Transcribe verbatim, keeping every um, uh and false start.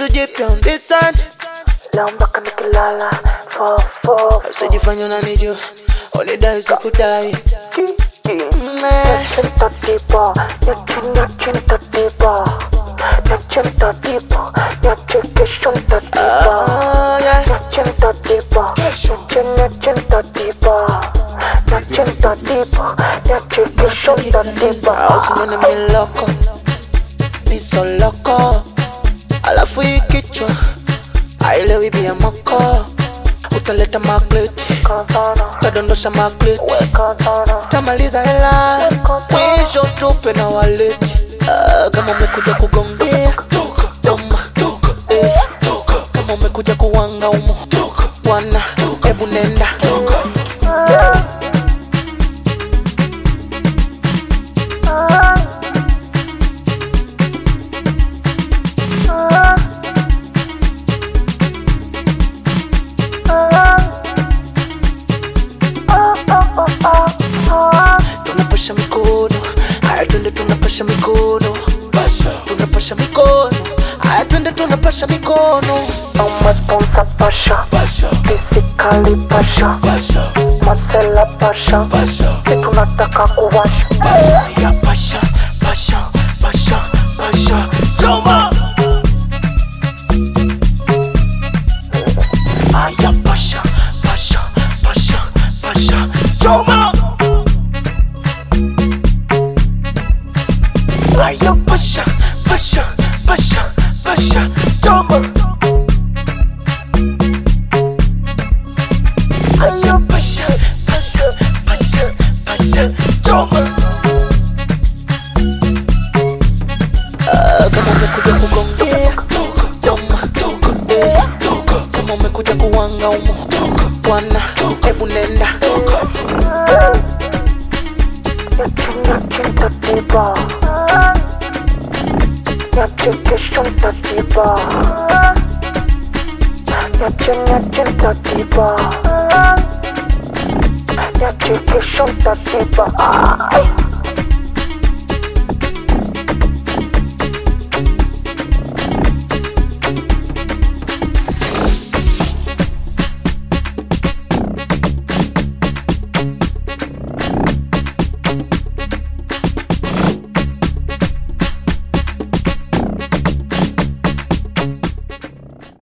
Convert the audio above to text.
kitu jipya on this side. Leo mpaka nikilala four four. Usijifanye unanijua, unidai sikudai. Nyachin tatiba, nyachin nyachin tatiba, nyachin tatiba, nyachin kishon tatiba, nyachin tatiba, nyachin nyachin tatiba, nyachin tatiba, nyachin kishon tatiba. Usinione mi loco, mi so loco. Alafu hii kichwa haielewi bia moko. Utaleta makleti, tadondosha makleti, tamaliza hela, mwisho tupe na waleti. uh, Kama umekuja kugongea toma, eh. Kama umekuja kuwanga umo wana, ebu nenda. Tunapasha mikono, haya twende tunapasha mikono. Tunapasha mikono, haya twende tunapasha mikono. I'm sponsor Pasha, physically Pasha, Marcella Pasha, si tunataka kuwasha. Ya pasha, pasha, pasha, pasha, Toma! Aya pasha, pasha, pasha, pasha, Toma! Aya pasha, pasha, pasha, pasha, Toma! Aya pasha, pasha, pasha, pasha, Toma! Kama umekuja kugongea toma, eh. Kama umekuja kuwanga umo wana, ebu nenda. Nyachin nyachin tatiba, nyachin kishon tatiba, nyachin nyachin tatiba, nyachin kishon tatiba.